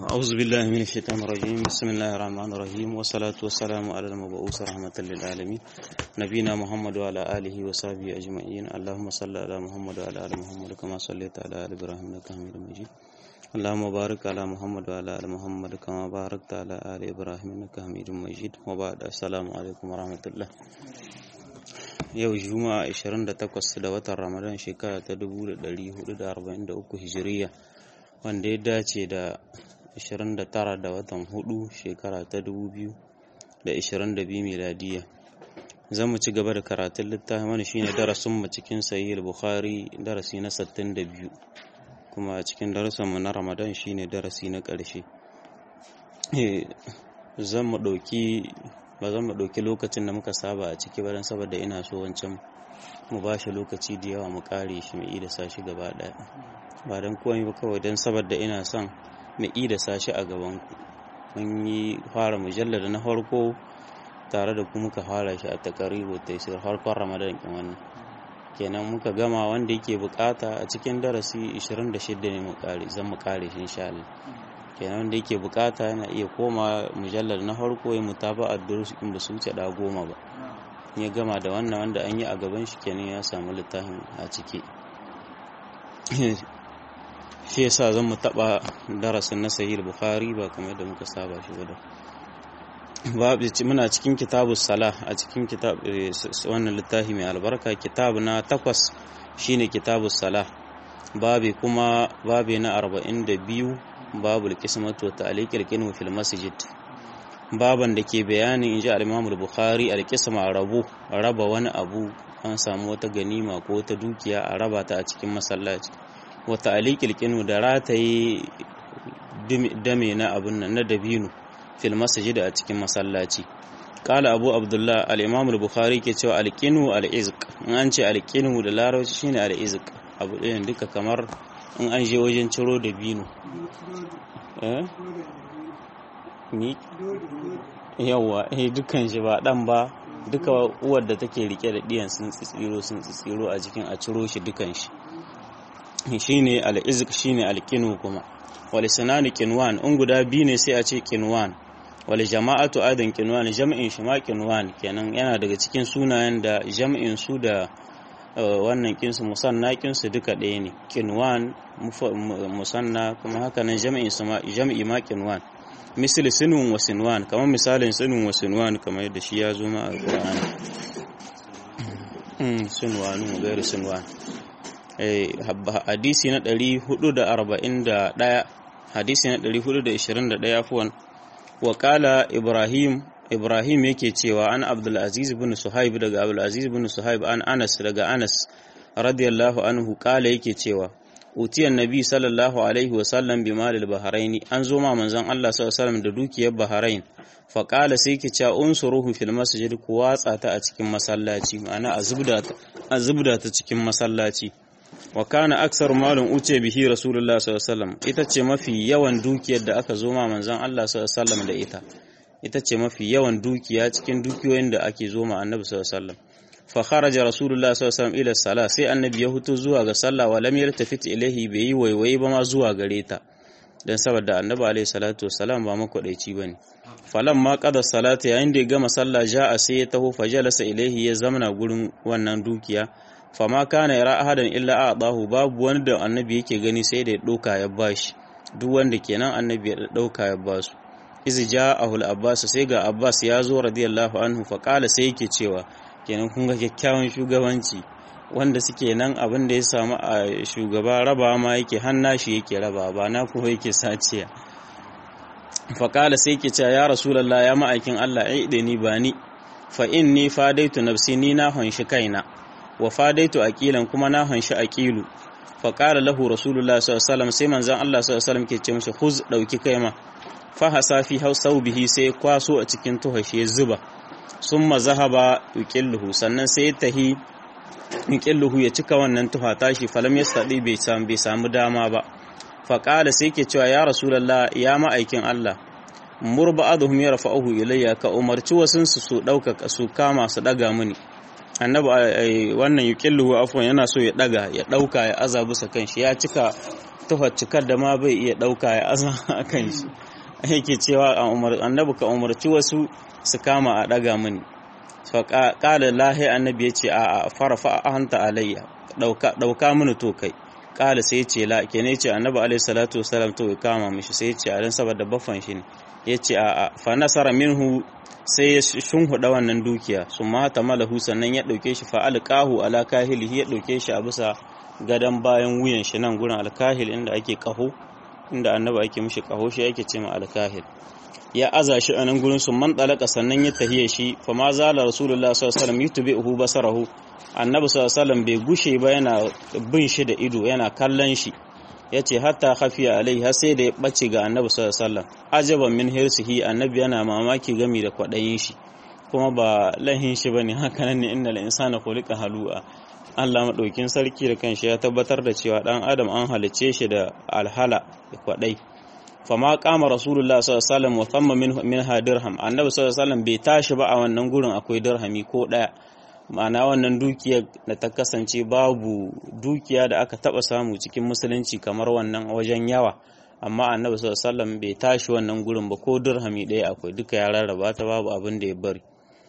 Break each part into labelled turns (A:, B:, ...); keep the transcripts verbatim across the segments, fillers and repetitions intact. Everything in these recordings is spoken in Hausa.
A: أعوذ بالله من الشيطان الرجيم بسم الله الرحمن الرحيم والصلاة والسلام على المبعوث رحمة للعالمين نبينا محمد وعلى آله وصحبه أجمعين اللهم صل على محمد وعلى آل محمد كما صليت على آل إبراهيم إنك حميد مجيد اللهم بارك على محمد وعلى آل محمد كما باركت على آل إبراهيم إنك حميد مجيد وبعد السلام عليكم ورحمة الله. Yau Juma'a ashirin da takwas da watan Ramadan shekara ta dubu da ɗari hudu da arba'in da uku Hijiriya wanda ya dace da ashirin da tara da watan hudu shekara ta dubu biyu da ashirin da biyu miladiya. Za mu ci gaba da karatun littafin wani shine darasin mu cikin Sahih al-Bukhari darasi na sittin da biyu kuma a cikin darasin mu na Ramadan shine darasi na ƙarshe. Eh zan mu ɗauki ba zan mu ɗauki lokacin da muka saba a ciki ba don saboda ina so wancan mu ba shi lokaci da yawa mu kare shi mu ida sashi gaba ɗaya ba don komai ba kawai don saboda ina son mu ida sashi a gaban ku. Mun yi fara mujallar na farko tare da ku muka fara shi a takaribu taisir harkar Ramadan kin wannan kenan muka gama wanda yake bukata a cikin darasi ashirin da shida ne mu kare zan mu kare shi insha Allah. Kenan wanda yake bukata yana iya koma mujallar na farko ya mutaba a durus in ba su wuce da goma ba. Ya gama da wannan wanda an yi a gaban shi kenan ya samu littafin a ciki. Shi yasa zan mu taba darasin na Sahih al-Bukhari ba kamar da muka saba shi ba. Babu muna cikin kitabus salah a cikin kitab wannan littafi mai albarka kitab na takwas shine kitabus salah. Babi kuma babi na arba'in da biyu babu al-qismatu wa ta'liq al-qinwa fil masjid baban da ke bayanin inji al-Imam al-Bukhari al-qisma rabu raba wani abu an samu wata ganima ko wata dukiya a raba ta a cikin masallaci wa ta'liq al-qinwa da rataye dame na abun nan na dabino fil masjid a cikin masallaci. Qala Abu Abdullah al-Imam al-Bukhari ke cewa al-qinwa al-izq in an ce al-qinwa da larabci shine al-izq abu ɗayan duka kamar in an je wajen ciro da bino eh ni yawa eh dukkan shi ba dan ba duka uwar da take rike da diyan sun tsiro sun tsiro a cikin a ciro shi dukan shi shine al-izq shine al-qinu kuma wal sanani qinwan in guda biyu ne sai a ce qinwan wal jama'atu adan qinwan jam'in shi ma qinwan kenan yana daga cikin sunayen da jam'in su da wannan kinsu musanna kinsu duka ɗaya ne kinwan musanna kuma haka nan jami'in su ma jami'i ma kinwan misali sinun wa sinwan kamar misalin sinun wa sinwan kamar yadda shi ya zo ma a Qur'ani mm sinwanu gairu sinwan eh hadisi na ɗari hudu da arba'in da ɗaya hadisi na ɗari hudu da ishirin da ɗaya afwan wa qala Ibrahim Ibrahim yake cewa an Abdul Aziz ibn Suhaib daga Abdul Aziz ibn Suhaib an Anas daga Anas radiyallahu anhu kala yake cewa utiyan nabi sallallahu alaihi wa sallam bi malil bahraini an zo ma manzon Allah sallallahu alaihi wasallam da dukiyar Bahrain fa kala sai yake cewa unsuruhu fil masjid ku watsa ta a cikin masallaci ma'ana a zubda ta a zubda ta cikin masallaci wa kana aksar malun uce bihi rasulullah sallallahu alaihi wasallam ita ce mafi yawan dukiyar da aka zo ma manzon Allah sallallahu alaihi wasallam da ita ita ce mafi yawan dukiya cikin dukiyoyin da ake zo ma annabi sallallahu alaihi wasallam fa kharaja rasulullah sallallahu alaihi wasallam ila salah sai annabi ya huto zuwa ga sallah wa lam yaltafit ilaihi bai yi waiwaye ba ma zuwa gare ta dan saboda annabi alaihi salatu wassalam ba makwadaici bane falan ma qada salata yayin da ya gama sallah ja'a sai ya taho fajalasa ilaihi ya zamana gurin wannan dukiya fama kana yara ahadan illa a'dahu babu wani da annabi yake gani sai da ya dauka ya bashi duk wanda kenan annabi ya dauka ya basu izi ja'ahu al-Abbas sai ga Abbas ya zo radiyallahu anhu fa kala sai yake cewa kenan kun ga kyakkyawan shugabanci wanda suke nan abin da ya samu a shugaba raba ma yake hanna shi yake raba ba na kuma yake saciya fa kala sai yake cewa ya rasulullah ya ma'aikin Allah ai da ni ba ni fa inni fadaitu nafsi ni na hanshi kaina wa fadaitu aqilan kuma na hanshi aqilu fa kala lahu rasulullah sallallahu alaihi wasallam sai manzon Allah sallallahu alaihi wasallam ke ce mishi khuz dauki kaima fahasa fi saubihi sai kwaso a cikin tuhashi ya zuba summa zahaba yuqilluhu sannan sai ya tahi yuqilluhu ya cika wannan tuha tashi falam yastadi bai samu bai samu dama ba fa qala sai yake cewa ya rasulullah ya ma'aikin Allah murba'adhum yarfa'uhu ilayya ka umarci wasun su su dauka su kama su daga mini annabi wannan yuqilluhu afwan yana so ya daga ya dauka ya azabu sa kanshi ya cika tuhar cikar da ma bai iya ɗauka ya azan a kan shi yake cewa annabi ka umarci wasu su kama a ɗaga mini fa qala lahi annabi yace a farfa anta alayya dauka dauka mini to kai qala sai yace la kene yace annabi alayhi salatu wasalam to ya kama mishi sai yace a dan saboda baffan shi ne yace a fa nasara minhu sai ya shunhuda wannan dukiya summa tamalahu sannan ya dauke shi fa alqahu ala kahilihi ya dauke shi a bisa gadan bayan wuyan shi nan gurin alkahil inda ake kaho inda annabi ake mishi kaho shi yake ce ma alkahil ya aza shi a nan gurin su man dalaka sannan ya tahiye shi fa ma zala rasulullahi sallallahu alaihi wasallam yutbi'uhu basarahu annabi sallallahu alaihi wasallam bai gushe ba yana bin shi da ido yana kallon shi yace hatta khafiya alai har sai da ya bace ga annabi sallallahu alaihi wasallam ajaban min hirsihi annabi yana mamaki gami da kwadayin shi kuma ba lahin shi bane haka nan ne innal insana khuliqa halu'a Allah madaukin sarki da kanshi ya tabbatar da cewa dan adam an halice shi da alhala da kwadai fama kama rasulullah sallallahu alaihi wasallam wa thamma min minha dirham annabi sallallahu alaihi wasallam bai tashi ba a wannan gurin akwai dirhami ko daya ma'ana wannan dukiya da ta kasance babu dukiya da aka taba samu cikin musulunci kamar wannan wajen yawa amma annabi sallallahu alaihi wasallam bai tashi wannan gurin ba ko dirhami daya akwai duka ya rarraba ta babu abin da ya bari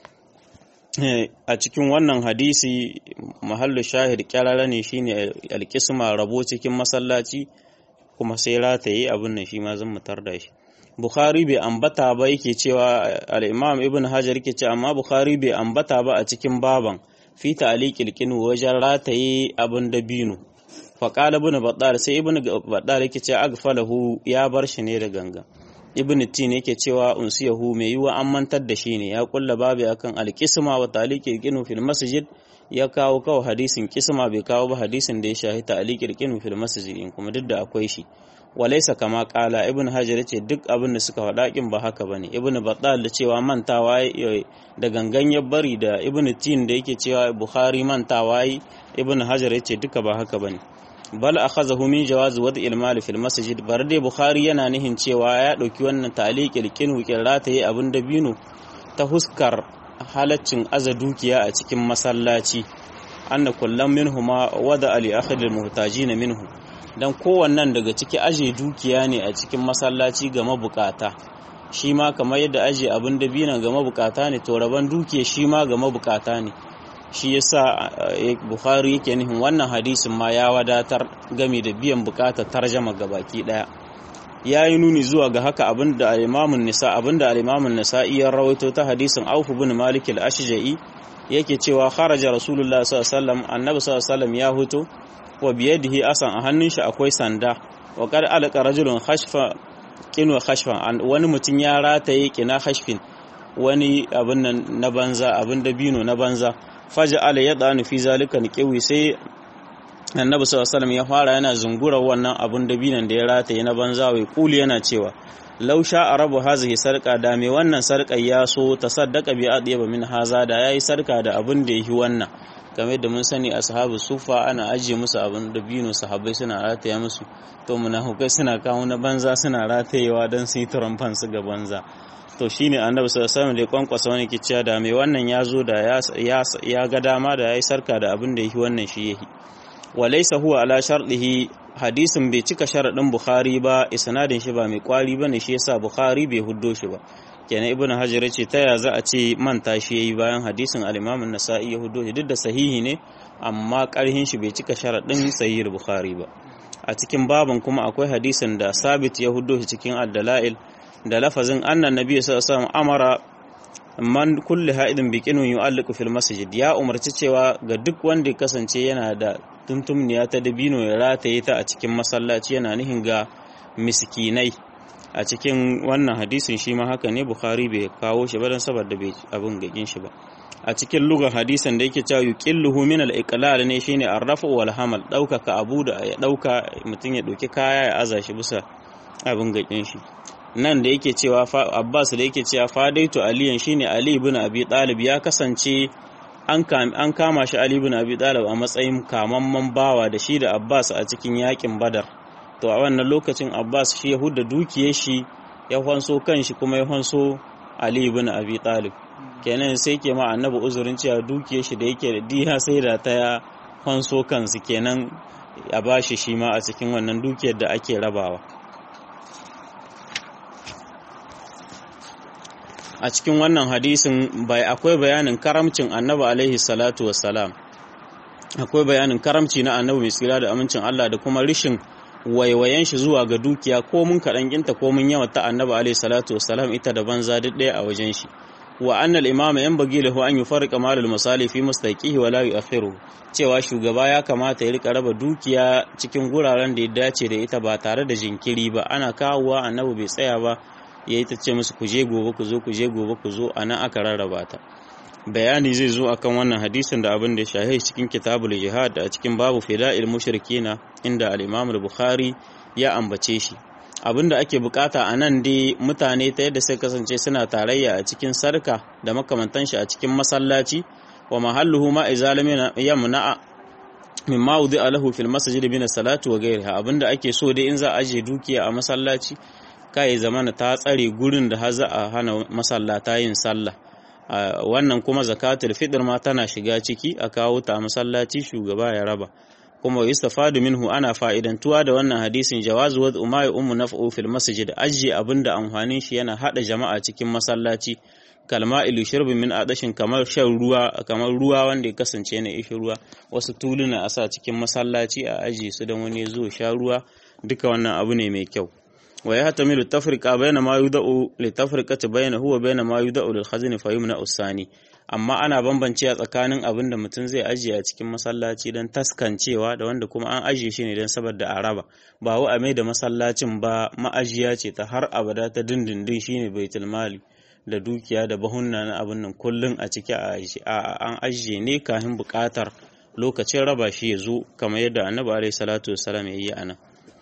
A: a cikin wannan hadisi mahallu shahid kyarara ne shine alqisma rabo cikin masallaci kuma sai rataye abin nan shi ma zan mutar da shi Bukhari bai ambata ba yake cewa al-Imam Ibn Hajar yake cewa amma Bukhari bai ambata ba a cikin baban fi ta'liqil qinu wajen rataye abin dabino fa qala Ibn Battal sai Ibn Battal yake cewa agfalahu ya bar shi ne da ganga Ibn Tin yake cewa unsiyahu mai yiwa an mantar da shi ne ya kulla babu akan al-qisma wa ta'liqil qinu fil masjid ya kawo kawo hadisin kisma bai kawo ba hadisin da ya shahi ta'liqil qinu fil masjid kuma duk da akwai shi walaysa kama qala ibn hajar yace duk abin da suka faɗa kin ba haka bane ibn battal da cewa mantawa da gangan ya bari da ibn tin da yake cewa bukhari mantawa ibn hajar yace duka ba haka bane bal akhazahu min jawaz wad'il mal fil masjid bar dai bukhari yana nihin cewa ya dauki wannan ta'liqil qinu kirata yi abin da bino ta huskar halaccin aza dukiya a cikin masallaci anna kullum minhuma wada ali akhidil muhtajin minhu dan kowannan daga ciki aje dukiya ne a cikin masallaci ga mabukata shi ma kamar yadda aje abin da binan ga mabukata ne to raban dukiya shi ma ga mabukata ne shi yasa Bukhari yake nihin wannan hadisin ma ya wadatar game da biyan bukatar tarjama gabaki daya yayi nuni zuwa ga haka abinda al-Imam an-Nisa abinda al-Imam an-Nasa'i ya rawaito ta hadisin Auf ibn Malik al-Ashja'i yake cewa kharaja Rasulullah sallallahu alaihi wasallam annabi sallallahu alaihi wasallam ya huto wa biyadihi asan a hannun shi akwai sanda wa qad alqa rajulun khashfa kinu khashfan wani mutun ya rataye kina khashfin wani abin nan na banza abin dabino na banza faja'ala yadanu fi zalika niqwi sai annabi sallallahu alaihi wasallam ya fara yana zungura wannan abun dabinan da ya rataye na banza wai kuli yana cewa law sha arabu hazihi sarqa da me wannan sarqa ya so tasaddaqa bi adiba min haza da yayi sarqa da abun da yi wannan kamar da mun sani ashabu sufa ana ajiye musu abun dabino sahabbai suna rataye musu to munafikai suna kawo na banza suna ratayewa dan su yi turamfan su ga banza to shine annabi sallallahu alaihi wasallam da kwankwasa wani kiciya da me wannan ya zo da ya ya ga dama da yayi sarqa da abun da yi wannan shi yayi walaysa huwa ala shartihi hadisin bai cika sharadin bukhari ba isnadin shi ba mai kwari bane shi yasa bukhari bai huddo shi ba kenan ibnu hajar yace ta ya za a ce manta shi yayi bayan hadisin al-imam an-nasa'i ya huddo shi duk da sahihi ne amma karhin shi bai cika sharadin sahih bukhari ba a cikin baban kuma akwai hadisin da sabit ya huddo shi cikin ad-dalail da lafazin annan nabi sallallahu alaihi wasallam amara man kulli ha'idin biqinun yu'alliqu fil masjid ya umarci cewa ga duk wanda ya kasance yana da tuntumniya ta dabino ya rataye ta a cikin masallaci yana nihin ga miskinai a cikin wannan hadisin shi ma haka ne bukhari bai kawo shi ba dan saboda bai abin gagin shi ba a cikin lugar hadisin da yake cewa yuqilluhu min al-iqlal ne shine arrafu wal hamal dauka ka abu da ya dauka mutun ya dauki kaya ya aza shi bisa abin gagin shi nan da yake cewa Abbas da yake cewa fadaitu aliyan shine Ali ibn Abi Talib ya kasance an an kama shi Ali ibn Abi Talib a matsayin kamamman bawa da shi da Abbas a cikin yakin Badar to a wannan lokacin Abbas shi ya hudda dukiyar shi ya hanso kanshi kuma ya hanso Ali ibn Abi Talib kenan sai ke ma annabi uzurin cewa dukiyar shi da yake da diya sai da ta hanso kansu kenan a bashi shi ma a cikin wannan dukiyar da ake rabawa. A cikin wannan hadisin bai akwai bayanin karamcin annabi alaihi salatu wassalam, akwai bayanin karamci na annabi mai tsira da amincin Allah da kuma rishin waiwayen shi zuwa ga dukiya ko mun kaɗan ginta ko mun yawa ta annabi alaihi salatu wassalam ita da banza duk ɗaya a wajen shi. Wa annal imama yan bagi lahu an yufarriqa malal masali fi mustaqihi wa la yu'akhiru, cewa shugaba ya kamata ya rika raba dukiya cikin guraren da ya dace da ita ba tare da jinkiri ba. Ana kawowa annabi bai tsaya ba yayi ta ce musu ku je gobe ku zo ku je gobe ku zo, anan aka rarraba ta. Bayani zai zo akan wannan hadisin da abin da shahi cikin kitabul jihad a cikin babu fida'il mushrikina inda al-Imam al-Bukhari ya ambace shi. Abin da ake bukata a nan dai mutane ta yadda sai kasance suna tarayya a cikin sarka da makamantan shi a cikin masallaci, wa mahalluhu ma izalamin yamna mimma wudi'a lahu fil masjid min as-salati wa ghayriha. Abinda ake so dai in za a aje dukiya a masallaci kai zamana ta tsare gurin da har za a hana masallata yin sallah. Wannan kuma zakatul fitr ma tana shiga ciki, a kawo ta masallaci shugaba ya raba. Kuma yustafadu minhu, ana fa'idantuwa da wannan hadisin jawazu wa umma ummu naf'u fil masjid, ajiye abinda amfanin shi yana hada jama'a cikin masallaci, kalma ilu shirbin min adashin, kamar shan ruwa, kamar ruwa wanda ya kasance na ishi ruwa, wasu tuluna a sa cikin masallaci a ajiye su don wani zo sha ruwa, duka wannan abu ne mai kyau. Wa ya hatamilu tafriqa bayna ma yudau li tafriqati bayna huwa bayna ma yudau lil khazin fa yumna usani, amma ana bambance a tsakanin abin da mutum zai ajiye a cikin masallaci don taskancewa da wanda kuma an ajiye shi ne don saboda a raba, ba wa a mai da masallacin ba ma'ajiya ce ta har abada ta dindindin shine baitul mali da dukiya da bahunna na abin nan kullun a ciki a an ajiye ne kafin bukatar lokacin raba shi ya zo, kamar yadda annabi alaihi salatu wassalam ya yi anan.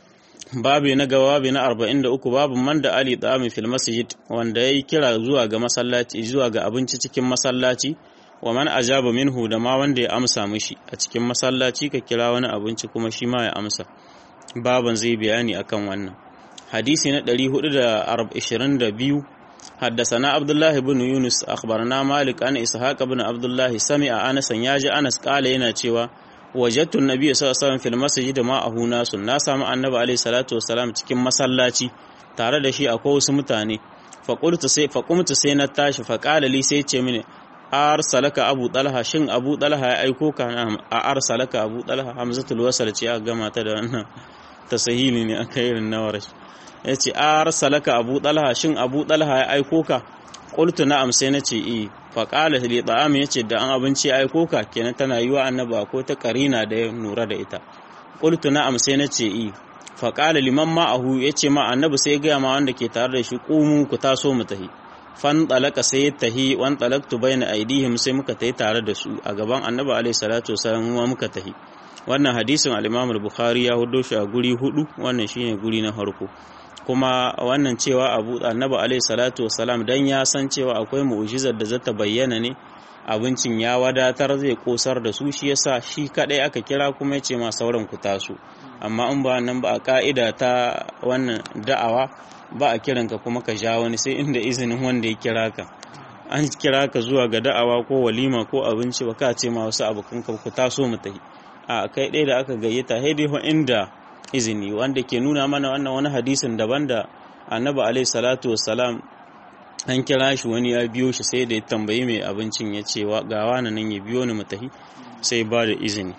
A: Babu na gaba, babu na arba'in da uku, babu man da ali da'ami fil masjid, wanda yayi kira zuwa ga masallaci, zuwa ga abinci cikin masallaci, wa man ajaba minhu, da ma wanda ya amsa mishi a cikin masallaci ka kira wani abinci kuma shi ma ya amsa. Baban zai bayani akan wannan. Hadisi na ɗari hudu da ishirin da biyu, haddasana Abdullah ibn Yunus akhbarana Malik an Ishaq ibn Abdullah sami'a Anas, yaji Anas kala yana cewa wajadtu an-nabiy sallallahu alaihi wasallam fil masjid ma'ahu nasun, na samu annabi alaihi salatu wasalam cikin masallaci tare da shi akwai wasu mutane. fa qultu sai fa qumtu sai na tashi, fa qala li, sai ce mini arsalaka abu talha, shin abu talha ya aiko ka? a arsalaka abu talha, hamzatul wasl ce aka gama ta da wannan tasahili ne aka irin nawarash, yace arsalaka abu talha, shin abu talha ya aiko ka? qultu na'am, sai nace eh. fa qala li ta'am, yace da an abinci aiko ka, kenan tana yiwa annaba ko ta karina da ya nura da ita. qultu na'am, sai nace eh. fa qala liman ma'ahu, yace ma annabi sai ga ma wanda ke tare da shi, qumu ku taso mu tahi. fan talaka sai tahi, wan talaktu baina aidihim, sai muka tahi tare da su a gaban annabi alaihi salatu wasallam, mu muka tahi. Wannan hadisin al-Imam al-Bukhari ya hudo shi a guri hudu, wannan shine guri na farko. Kuma wannan cewa abu annabi alaihi salatu wasalam dan ya san cewa akwai mu'jizar da zata bayyana ne, abincin ya wadatar zai kosar da su, shi yasa shi kadai aka kira kuma yace ma sauran ku taso. Amma in ba nan ba a ka'ida ta wannan da'awa ba a kiranka kuma ka ja wani sai inda izinin wanda ya kira ka. An kira ka zuwa ga da'awa ko walima ko abinci, ba ka ce ma wasu abokan ka ku taso mu tafi. A kai ɗaya da aka gayyata sai dai inda izini, wanda ke nuna mana wannan wani hadisin daban da annabi alaihi salatu wassalam an kira shi, wani ya biyo shi sai da ya tambayi mai abincin ya ce ga wani nan ya biyo ni mu tafi, sai ba da izini.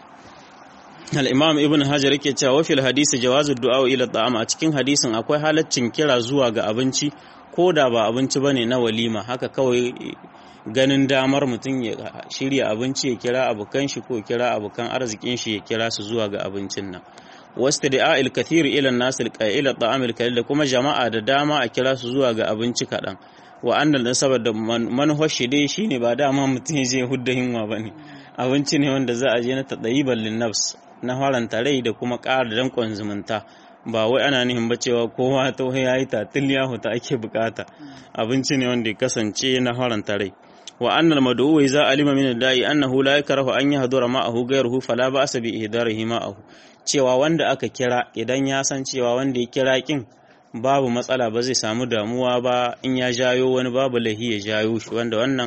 A: Al-Imam Ibn Hajar yake cewa wa fil hadisi jawazu du'a ila ta'am, a cikin hadisin akwai halaccin kira zuwa ga abinci ko da ba abinci bane na walima, haka kawai ganin damar mutum ya shirya abinci ya kira abokan shi ko kira abokan arzikin shi ya kira su zuwa ga abincin nan. wastida'il kathir ila an-nas ila ta'am al-qalil, da kuma jama'a da dama a kira su zuwa ga abinci kadan. Wa annal dan saboda manhashi dai shine ba dama mutum zai hudda hinwa bane, abinci ne wanda za a je na tadayiban lin-nafs, na faranta rai da kuma ƙara dankon zumunta, ba wai ana nihin ba cewa kowa ta yayi tatil ya huta ake bukata. Abinci ne wanda ya kasance na faranta rai. Wa annal mad'u idza alima min ad-da'i annahu la yakrahu an yahdura ma'ahu ghayruhu fala ba'sa bi ihdarihi ma'ahu, cewa wanda aka kira idan ya san cewa wanda ya kira kin babu matsala, ba zai samu damuwa ba in ya jayo wani, babu lahi ya jayo shi, wanda wannan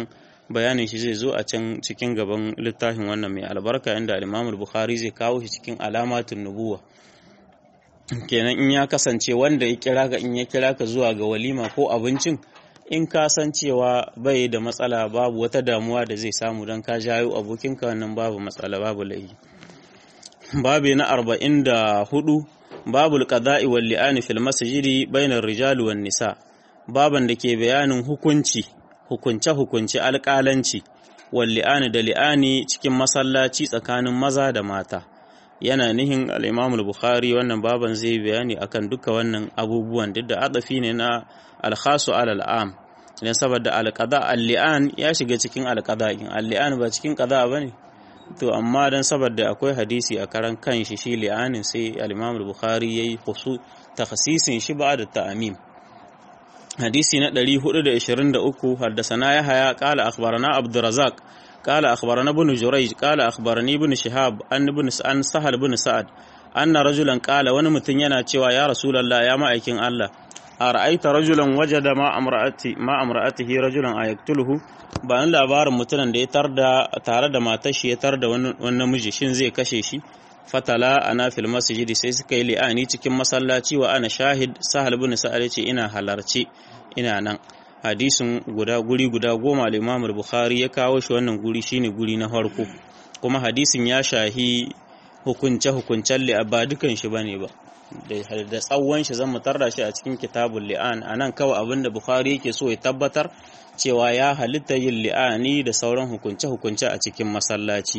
A: bayanin shi zai zo a can cikin gaban littafin wannan mai albarka inda al-Imam al-Bukhari zai kawo shi cikin alamatun nubuwa. Kenan in ya kasance wanda ya kira ka in ya kira ka zuwa ga walima ko abincin, in ka san cewa bai da matsala, babu wata damuwa da zai samu don ka jayo abokinka, wannan babu matsala, babu laifi. Babi na arba'in da hudu, babul qada'i wal li'ani fil masjidi bainar rijali wan nisa. Baban da ke bayanin hukunci, hukunce hukunci alƙalanci, wal li'ani da li'ani cikin masallaci tsakanin maza da mata. Yana nihin al-Imam al-Bukhari wannan baban zai bayani akan duka wannan abubuwan, duk da adafi ne na al-khasu ala al-am, dan saboda al-qada al-li'an ya shiga cikin al-qada'in, al-li'an ba cikin qada bane. To amma dan saboda akwai hadisi a karan kanshi shi li'anin, sai al-Imam al-Bukhari yayi khusu takhsisin shi ba da ta'amim. Hadisi na ɗari hudu da ishirin da uku, haddathana Yahya qala akhbarana Abdurrazzaq qala akhbarana Ibn Jurayj qala akhbarani Ibn Shihab an ibn an Sahal ibn Sa'ad anna rajulan qala, wani mutum yana cewa ya Rasulullah, ya ma'aikin Allah, ara'aita rajulan wajada ma amra'ati ma amra'atihi rajulan ayaktuluhu, ba ni labarin mutumin da ya tarda tare da matar shi ya tarda wani namiji, shin zai kashe shi? Fatala ana fil masjid, sai suka yi li'ani cikin masallaci wa ana shahid. Sahal ibn Sa'ad yace ina halarci, ina nan. Hadisin guda guri guda goma al-Imam al-Bukhari ya kawo shi, wannan guri shine guri na farko, kuma hadisin ya shahi hukunce hukuncen li'a, ba dukan shi bane ba, da tsawon shi zan mutarda shi a cikin kitabul li'an. Anan kawai abinda Bukhari yake so ya tabbatar cewa ya halitta yin li'ani da sauran hukunce hukunce a cikin masallaci.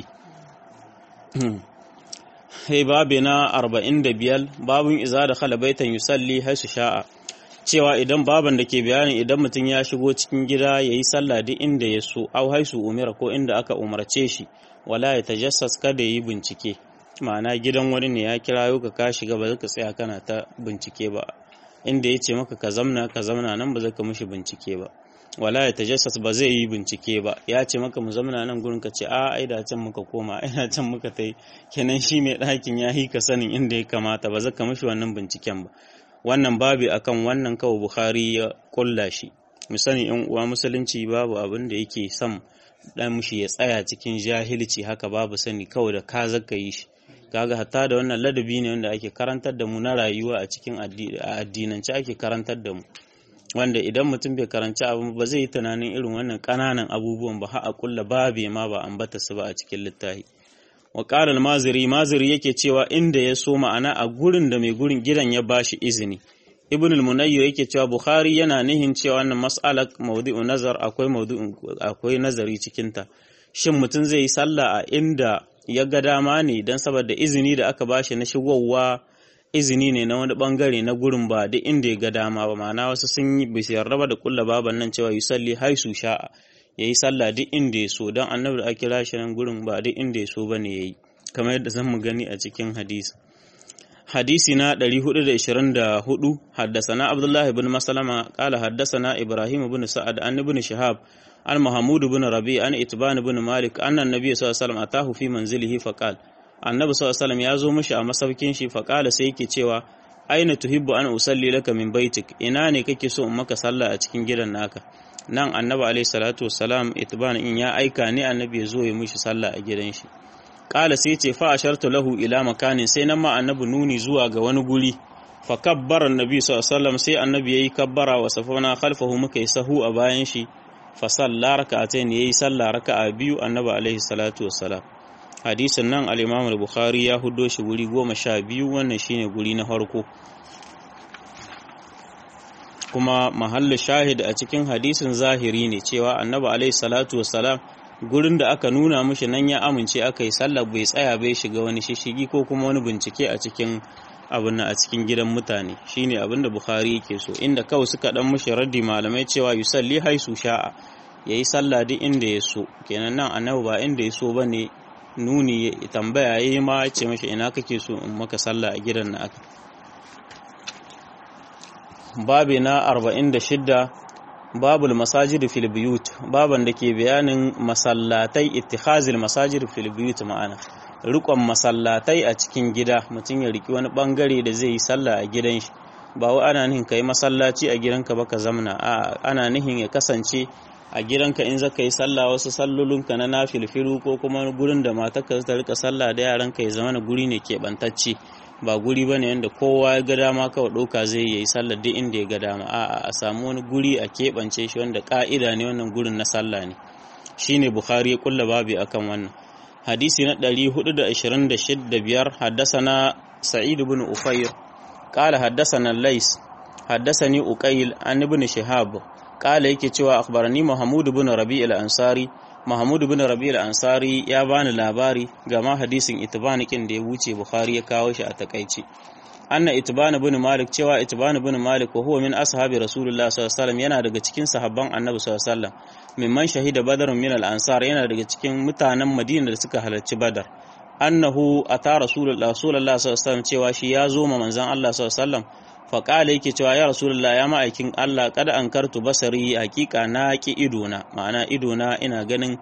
A: Hey, babi na arba'in da biyar, babun iza da khala baitan yusalli haisu sha'a, cewa idan baban da ke bayanin idan mutum ya shigo cikin gida yayi sallah duk inda ya so, au haisu umira, ko inda aka umarce shi, wala ya tajassas, kada yi bincike. Ma'ana gidan wani ne ya kirayo ka ka shiga, ba zaka tsaya kana ta bincike ba, inda yace maka ka zamna ka zamna nan, ba zaka mishi bincike ba. Wala ya tajassas, ba zai yi bincike ba, ya ce maka mu zamna nan gurin, ka ce a ai da can muka koma, ina can muka tai, kenan shi mai ɗakin ya yi ka sanin inda ya kamata, ba zaka mishi wannan binciken ba. Wannan babi akan wannan kawai Bukhari ya kulla shi. Mu sani yan uwa, musulunci babu abin da yake son dan mushi ya tsaya cikin jahilci haka babu sani, kawai da ka zaka yi shi. Kaga hatta da wannan ladabi ne wanda ake karantar da mu na rayuwa a cikin addinance, ake karantar da mu, wanda idan mutum bai karanci abu ba zai yi tunanin irin wannan ƙananan abubuwan ba, har a kulla babe ma ba ambata su ba a cikin littafi. Wa qala al-Maziri, Maziri yake cewa inda ya so, ma'ana a gurin da mai gurin gidan ya bashi izini. Ibn al-Munayyir yake cewa Bukhari yana nihin cewa wannan mas'alar mawdu'u nazar, akwai mawdu'un akwai nazari cikin ta. Shin mutum zai yi sallah a inda ya ga dama ne dan saboda izini da aka bashi na shigowa, izini ne na wani bangare na gurin, ba duk inda ya ga dama ba. Ma'ana wasu sun yi bisa yarda da kulla baban nan cewa yusalli haisu sha'a, yayi sallah duk inda ya so, dan annabi da aka kira shi nan gurin ba duk inda ya so bane yayi, kamar yadda zan mu gani a cikin hadisi. Hadisi na ɗari hudu da ishirin da hudu, haddasana Abdullah ibn Maslama qala haddasana Ibrahim ibn Sa'ad an ibn Shihab an Mahmud ibn Rabi an Itban ibn Malik anna an-nabiy sallallahu alaihi wasallam atahu fi manzilihi faqala, annabi sallallahu alaihi wasallam ya zo mishi a masaukin shi, faqala sai yake cewa aina tuhibbu an usalli laka min baitik, ina ne kake so in maka sallah a cikin gidan naka. Nan annabi alaihi salatu wassalam Itban in ya aika ne annabi ya zo ya mishi sallah a gidan shi. Qala sai ce fa ashartu lahu ila makanin, sai nan ma annabi nuni zuwa ga wani guri. Fa kabbara annabi sallallahu alaihi wasallam, sai annabi yayi kabbara, wa safana khalfahu, muka yi sahu a bayan shi. Fa salla raka'atayn, yayi sallah raka'a biyu annabi alaihi salatu wassalam. Hadisin nan al-Imam al-Bukhari ya huddo shi guri goma sha biyu, wannan shine guri na farko. Kuma mahallin shahid a cikin hadisin zahiri ne cewa annabi alaihi salatu wassalam gurin da aka nuna mishi nan ya amince aka yi sallah, bai tsaya bai shiga wani shishigi ko kuma wani bincike a cikin abin a cikin gidan mutane. Shine abin da Bukhari yake so, inda kawai suka dan mishi raddi malamai cewa yusalli haisu sha'a, yayi sallah duk inda ya so. Kenan nan annabi ba inda ya so bane, nuni tambaya yayi ma ya ce mishi ina kake so in maka sallah a gidan na aka. Babi na arba'in da shida, babul masajid fil buyut, baban da ke bayanin masallatai, ittikhazil masajid fil buyut, ma'ana rikon masallatai a cikin gida, mutum ya riki wani bangare da zai yi sallah a gidan shi. Ba wai ana nihin kai masallaci a gidanka ba ka zamna, a ana nihin ya kasance a gidanka in zaka yi sallah wasu sallolunka na nafilfilu ko kuma gurin da matarka ta rika sallah da yaranka ya zama guri ne keɓantacce ba guri bane wanda kowa ya ga dama kawai ɗauka zai yi sallah duk inda ya ga dama a'a a samu wani guri a keɓance shi wanda ƙa'ida ne wannan gurin na sallah ne shine Bukhari ya kulla babi akan wannan hadisi na ɗari hudu da ashirin da biyar haddasana Sa'id ibn Ufayr qala haddasana Lays haddasani Uqayl an ibn Shihab qala yake cewa akhbarani Mahmud ibn Rabi' al-Ansari Mahmud ibn Rabi' al-Ansari ya bani labari gama hadisin itbanikin da ya wuce Bukhari ya kawo shi a takaice anna itban ibn Malik cewa itban ibn Malik ko huwa min ashabi Rasulullah sallallahu alaihi wasallam yana daga cikin sahabban Annabi sallallahu alaihi wasallam mimman shahida Badrun min al-Ansar yana daga cikin mutanen Madina da suka halarci Badar annahu ata Rasulullah sallallahu alaihi wasallam cewa shi ya zo ma manzon Allah sallallahu alaihi wasallam fa qala yake cewa ya Rasulullah ya ma'aikin Allah kada ankartu basari hakika na ki idona ma'ana idona ina ganin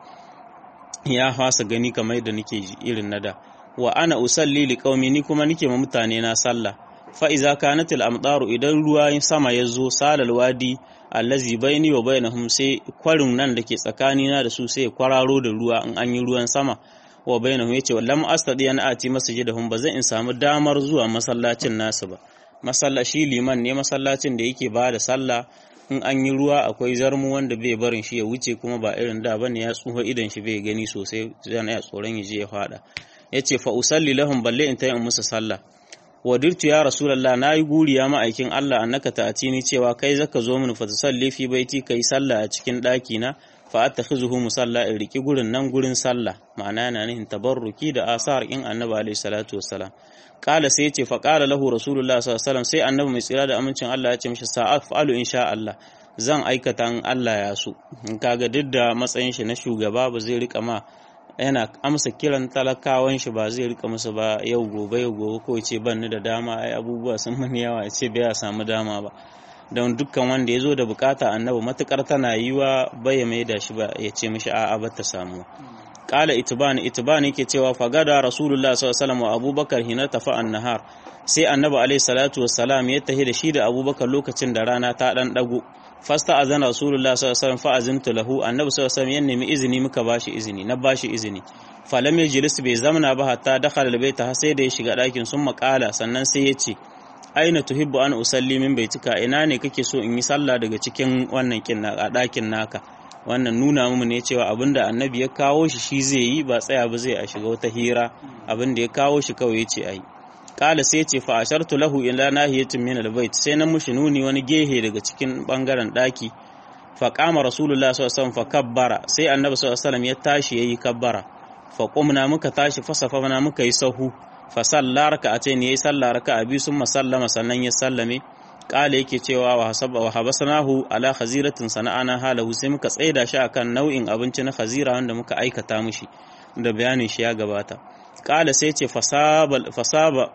A: ya fasa gani kamar da nake ji irin nada wa ana usalli li qaumi ni kuma nike ma mutane na sallah fa iza kanatil amdaru idan ruwa sama yazo salal wadi allazi baini wa bainahum sai kwarin nan dake tsakani na da su sai kwararo da ruwa in an yi ruwan sama wa bainahum yace lam astadi an ati masjidahum bazan in samu damar zuwa masallacin nasu ba masallaci liman ne masallacin da yake bada sallah in an yi ruwa akwai zarmu wanda bai barin shi ya wuce kuma ba irin da bane ya tsufa idan shi bai gani sosai zan ya tsoron ya je ya fada yace fa usalli lahum balle in tayi musu sallah wadirtu ya rasulullah nayi guri ya ma'aikin Allah annaka ta'atini cewa kai zaka zo mun fa tusalli fi baiti kai sallah a cikin daki na fa attakhizuhu musalla in riki gurin nan gurin sallah ma'ana yana nihin tabarruki da asar in annabi alaihi salatu wassalam kala sai yace fa qala lahu rasulullah sallallahu alaihi wasallam sai annabi mai tsira da amincin Allah ya ce mishi sa'at fa'alu insha Allah zan aikata in Allah ya so in kaga duk da matsayin shi na shugaba ba zai rika ma yana amsa kiran talakawan shi ba zai rika musu ba yau gobe yau gobe ko ce ban ni da dama ai abubuwa sun mani yawa ya ce bai samu dama ba don dukkan wanda ya zo da bukata annabi matukar tana yiwa bai mai da shi ba ya ce mishi a'a ba ta samu qala itban itban yake cewa fagada rasulullah sallallahu alaihi wasallam wa abubakar hina tafa an-nahar sai annabi alaihi salatu wassalam ya tahi da shi da abubakar lokacin da rana ta dan dago fasta azana rasulullah sallallahu alaihi wasallam fa azintu lahu annabi sallallahu alaihi wasallam ya nemi izini muka bashi izini na bashi izini falam yajlis bai zamana ba hatta dakhala albayta sai da ya shiga dakin sun makala sannan sai ya ce aina tuhibbu an usalli min baitika ina ne kake so in yi sallah daga cikin wannan kinna a dakin naka wannan nuna mu ne cewa abinda annabi ya kawo shi shi zai yi ba tsaya ba zai a shiga wata hira abinda ya kawo shi kawai yace ai kala sai yace fa ashartu lahu ila nahiyatin min albayt sai na mushi nuni wani gehe daga cikin bangaren daki fa qama rasulullah sallallahu alaihi wasallam fa kabbara sai annabi sallallahu alaihi wasallam ya tashi yayi kabbara fa qumna muka tashi fa safana muka yi sahu fa salla raka'atayn yayi salla raka'a bi summa sallama sannan ya sallame kala yake cewa wa hasaba wa habasnahu ala khaziratin sana'ana halahu sai muka tsaida shi akan nau'in abinci na khazira wanda muka aikata mishi da bayanin shi ya gabata kala sai ce fasaba fasaba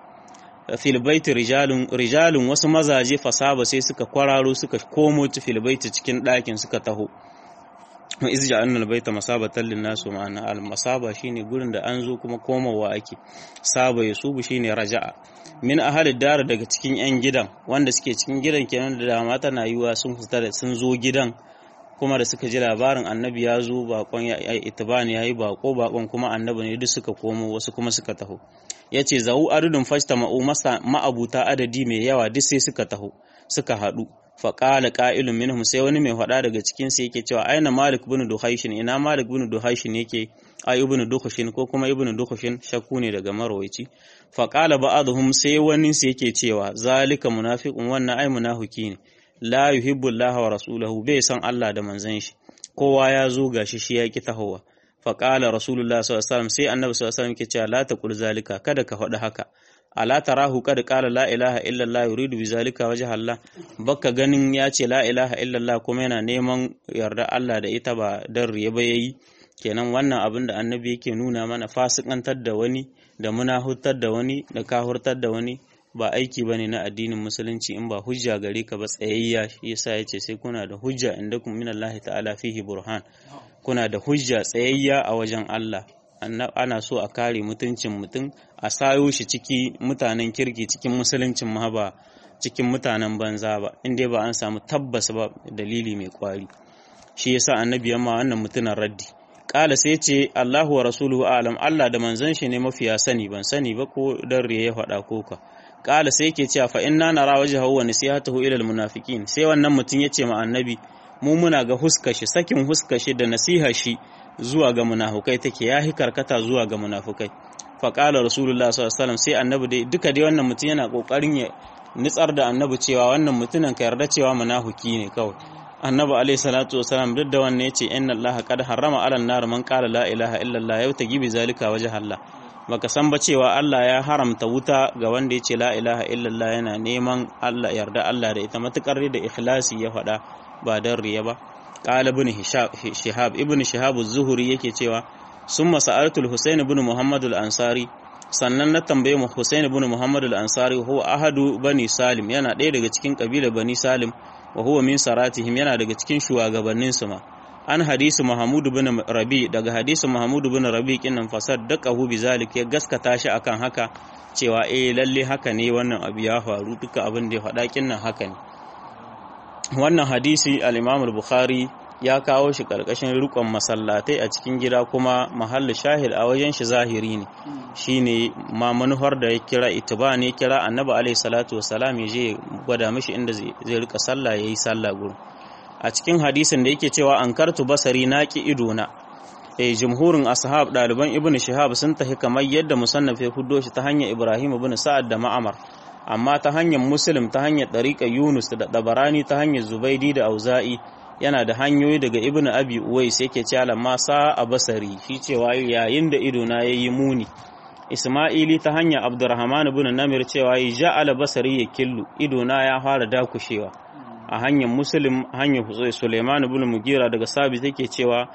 A: fil baiti rijalun rijalun wasu mazaje fasaba sai suka kwararo suka komo ci fil baiti cikin ɗakin suka taho wa iz ja'alna al-baita masabatan lin-nas wa ma'ana al-masaba shine gurin da an zo kuma komawa ake saba yasubu shine raja'a min ahli dar daga cikin yan gidan wanda suke cikin gidan kenan da dama tana yiwa sun fita da sun zo gidan kuma da suka ji labarin annabi ya zo bakon ya itibani yayi bako bakon kuma annabi ne duk suka komo wasu kuma suka taho yace zau adudun fashta ma'u masa ma'abuta adadi mai yawa duk sai suka taho suka hadu faƙala ƙa'ilun minhum sai wani mai faɗa daga cikinsu yake cewa aina malik bin duhaishin ina malik bin duhaishin yake ai ibn dukhshin ko kuma ibn dukhshin shakku ne daga marwayi faƙala ba'dhum sai wani su yake cewa zalika munafiqun wannan ai munafiki ne la yuhibbu Allah wa rasuluhu bai san Allah da manzon shi kowa ya zo gashi shi ya ki tahowa faƙala rasulullah sallallahu alaihi wasallam sai annabi sallallahu alaihi wasallam yake cewa la taqul zalika kada ka faɗi haka ala tarahu kad qala la ilaha illa Allah yuridu bizalika wajha Allah baka ganin ya ce la ilaha illa Allah kuma yana neman yarda Allah da ita ba dan riya ba yayi kenan wannan abin da annabi yake nuna mana fasikantar da wani da munahutar da wani da kahurtar da wani ba aiki bane na addinin musulunci in ba hujja gare ka ba tsayayya shi yasa yace sai kuna da hujja indakum minallahi ta'ala fihi burhan kuna da hujja tsayayya a wajen Allah ana so a kare mutuncin mutum a sayo shi ciki mutanen kirki cikin musuluncin ma ba cikin mutanen banza ba inda ba an samu tabbas ba dalili mai kwari shi yasa annabi yamma wannan mutunan raddi kala sai ce Allahu wa rasuluhu a'lam, Allah da manzon shi ne mafiya sani, ban sani ba ko dan riya ya faɗa ko ka. Kala sai yake cewa fa inna nara wajhahu wa nasihatahu ila almunafiqin, sai wannan mutun yace ma annabi mu muna ga huskar shi, sakin huskar shi da nasiha shi zuwa ga munafukai take, yahi karkata zuwa ga munafukai. Fa qala rasulullah sallallahu alaihi wasallam, sai annabi dai duka dai wannan mutun yana kokarin ya nitsar da annabi cewa wannan mutunan ka yarda cewa munafiki ne kawai. Annabi alaihi salatu wasallam duk da wannan yace inna allaha qad harrama ala nar man qala la ilaha illa allah yawtagi bi zalika wajha allah, baka san ba cewa Allah ya haramta wuta ga wanda yace la ilaha illa allah yana neman Allah yarda Allah da ita matukar da ikhlasi ya faɗa ba dan riya ba. Qala ibn shihab ibn shihab az-zuhri yake cewa summa sa'altu al-husayn ibn muhammad al-ansari, sannan na tambaye mu Husayn ibn Muhammad al-Ansari, huwa ahadu bani Salim, yana ɗaya daga cikin kabilar bani Salim, wa huwa min saratihim, yana daga cikin shugabannin su ma. An hadisi Mahmud ibn Rabi, daga hadisi Mahmud ibn Rabi kinnan fasaddaqahu bizalik, ya gaskata shi akan haka cewa eh lalle haka ne wannan abu ya faru, duka abin da ya faɗa kinnan haka ne. Wannan hadisi al-Imam al-Bukhari ya kawo shi karkashin rukun masallatai a cikin gida, kuma mahallu shahid a wajen shi zahiri ne, shine ma manufar da ya kira itiba ne, kira annabi alaihi salatu wassalam ya je gwada mishi inda zai rika sallah yayi sallah gurin. A cikin hadisin da yake cewa ankartu basari naki idona, eh jumhurin ashab daliban ibn shihab sun tahi kamar yadda musannaf ya fuddo shi ta hanyar Ibrahim ibn Sa'ad da Ma'amar, amma ta hanyar Muslim ta hanyar dariqa Yunus da Dabarani ta hanyar Zubaidi da Auza'i, yana da hanyoyi daga ibn abi uwais yake cewa lamma sa a basari, shi cewa yayin da ido na yayi muni. Isma'ili ta hanyar Abdurrahman ibn Namir cewa yi ja'ala basari ya killu, ido na ya fara dakushewa. A hanyar Muslim hanyar Sulaiman ibn Mugira daga Sabit yake cewa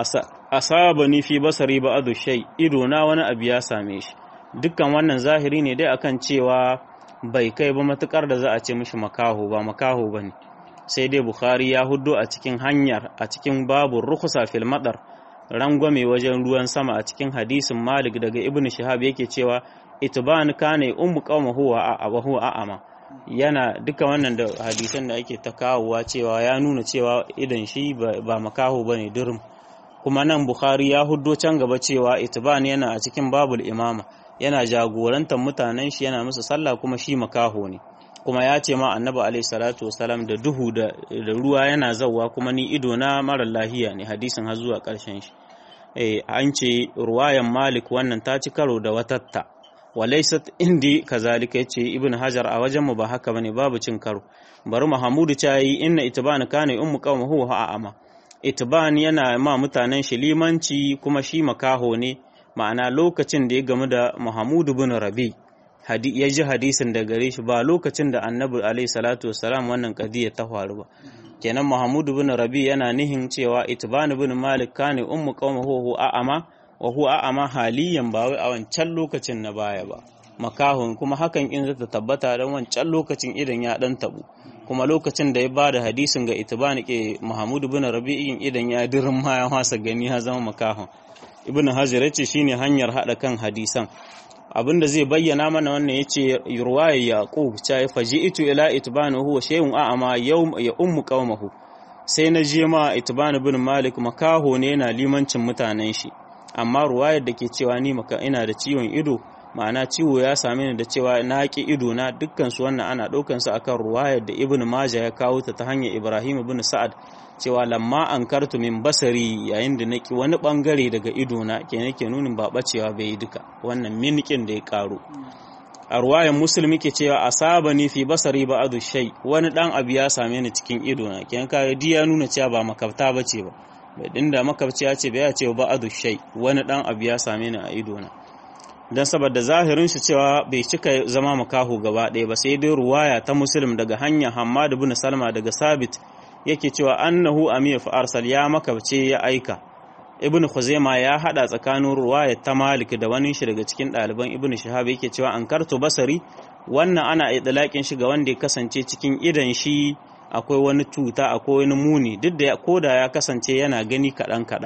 A: asabani fi basari ba'du shay, ido na wani abu ya same shi. Dukkan wannan zahiri ne dai akan cewa bai kai ba matukar da za a ce mishi makaho, ba makaho bane. Sai dai Bukhari ya huddo a cikin hanyar a cikin babu rukhsa fil madar, rangwame wajen ruwan sama, a cikin hadisin Malik daga Ibn Shihab yake cewa itban kana ummu qaumahu wa abahu a'ama, yana duka wannan da hadisan da ake ta kawowa cewa ya nuna cewa idan shi ba makaho bane durum. Kuma nan Bukhari ya huddo can gaba cewa itban yana a cikin babul imama, yana jagorantar mutanen shi, yana musu sallah, kuma shi makaho ne. Kuma ya ce ma annabi alaihi salatu wasalam da duhu da ruwa yana zawwa, kuma ni ido na mara lahiya ne, hadisin har zuwa ƙarshen shi. Eh an ce ruwayan Malik wannan ta ci karo da watatta, walaysat indi kazalika, yace Ibn Hajar a wajen mu ba haka bane, babu cin karo. Bari Muhammadu ta yi inna itban kana ummu qaumahu wa a'ama, itban yana ma mutanen shi limanci, kuma shi makaho ne, ma'ana lokacin da ya gamu da Muhammad ibn Rabi ya ji hadisin da gare shi ba lokacin da annabi alaihi salatu wassalam wannan kadiya ta faru ba. Kenan Muhammad ibn Rabi yana nihin cewa itban ibn Malik kana ummu qaumahu a'ama, wa huwa a'ama haliyan, ba wai a wancan lokacin na baya ba makahon, kuma hakan in zata tabbata dan wancan lokacin idan ya dan tabu, kuma lokacin da ya bada hadisin ga itban ke Muhammad ibn Rabi idan ya dirin ma ya wasa gani ya zama makahon. Ibn Hajar yace shine hanyar hada kan hadisan. Abinda zai bayyana mana wannan yace ruwaya Yaqub ta faji'tu ila itban huwa shay'un a'ama yawm ya ummu qaumahu, sai na je ma itban ibn Malik makaho ne, yana limancin mutanen shi. Amma ruwayar da ke cewa ni maka ina da ciwon ido, ma'ana ciwo ya same ni da cewa na haƙi ido na, dukkan su wannan ana daukan su akan ruwayar da Ibn Majah ya kawo ta ta hanyar Ibrahim ibn Sa'ad cewa lamma ankartu min basari, yayin da naki wani bangare daga ido na, ke nake nunin ba bacewa bai yi duka, wannan minikin da ya karo. A ruwayar Muslim yake cewa asabani fi basari ba'du shay, wani dan abu ya same ni cikin ido na, kenan kai ya nuna cewa ba makafta bace ba, bai dinda makafciya ce bai ce ba'du shay, wani dan abu ya same ni a ido na. Dan saboda zahirin shi cewa bai cika zama makaho gaba ɗaya ba, sai dai ruwaya ta Muslim daga hanyar Hammad ibn Salma daga Sabit yake cewa annahu amiya fa arsal, ya makabce ya aika. Ibn Khuzaima ya hada tsakanin ruwaya ta Malik da wani shi daga cikin ɗaliban Ibn Shihab yake cewa ankartu basari, wannan ana idlaqin shi ga wanda ya kasance cikin idan shi akwai wani cuta, akwai wani muni, duk da koda ya kasance yana gani kadan kadan.